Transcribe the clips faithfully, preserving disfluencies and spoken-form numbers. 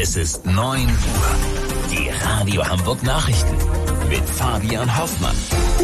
Es ist neun Uhr. Die Radio Hamburg Nachrichten mit Fabian Hoffmann.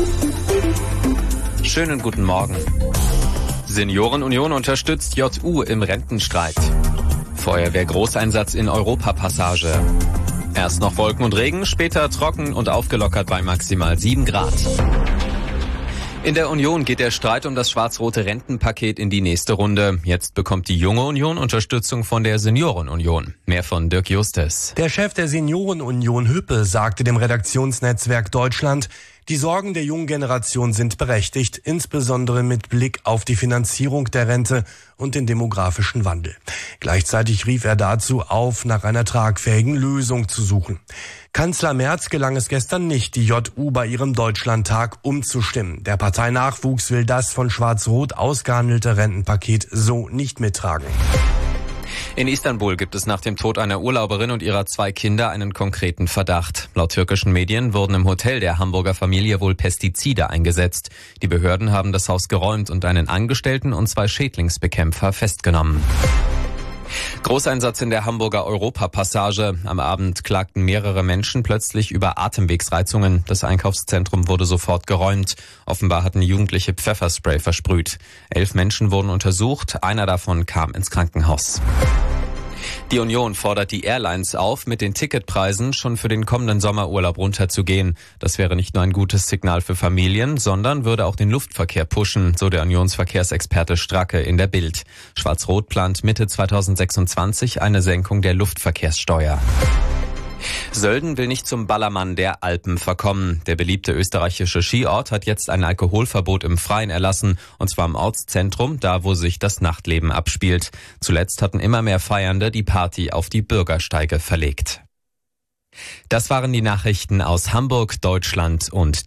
Schönen guten Morgen. Seniorenunion unterstützt J U im Rentenstreit. Feuerwehr-Großeinsatz in Europapassage. Erst noch Wolken und Regen, später trocken und aufgelockert bei maximal sieben Grad. In der Union geht der Streit um das schwarz-rote Rentenpaket in die nächste Runde. Jetzt bekommt die Junge Union Unterstützung von der Seniorenunion. Mehr von Dirk Justus. Der Chef der Seniorenunion Hüppe sagte dem Redaktionsnetzwerk Deutschland, die Sorgen der jungen Generation sind berechtigt, insbesondere mit Blick auf die Finanzierung der Rente und den demografischen Wandel. Gleichzeitig rief er dazu auf, nach einer tragfähigen Lösung zu suchen. Kanzler Merz gelang es gestern nicht, die J U bei ihrem Deutschlandtag umzustimmen. Der Parteinachwuchs will das von Schwarz-Rot ausgehandelte Rentenpaket so nicht mittragen. In Istanbul gibt es nach dem Tod einer Urlauberin und ihrer zwei Kinder einen konkreten Verdacht. Laut türkischen Medien wurden im Hotel der Hamburger Familie wohl Pestizide eingesetzt. Die Behörden haben das Haus geräumt und einen Angestellten und zwei Schädlingsbekämpfer festgenommen. Großeinsatz in der Hamburger Europapassage. Am Abend klagten mehrere Menschen plötzlich über Atemwegsreizungen. Das Einkaufszentrum wurde sofort geräumt. Offenbar hatten Jugendliche Pfefferspray versprüht. Elf Menschen wurden untersucht. Einer davon kam ins Krankenhaus. Die Union fordert die Airlines auf, mit den Ticketpreisen schon für den kommenden Sommerurlaub runterzugehen. Das wäre nicht nur ein gutes Signal für Familien, sondern würde auch den Luftverkehr pushen, so der Unionsverkehrsexperte Stracke in der Bild. Schwarz-Rot plant Mitte zweitausendsechsundzwanzig eine Senkung der Luftverkehrssteuer. Sölden will nicht zum Ballermann der Alpen verkommen. Der beliebte österreichische Skiort hat jetzt ein Alkoholverbot im Freien erlassen, und zwar im Ortszentrum, da wo sich das Nachtleben abspielt. Zuletzt hatten immer mehr Feiernde die Party auf die Bürgersteige verlegt. Das waren die Nachrichten aus Hamburg, Deutschland und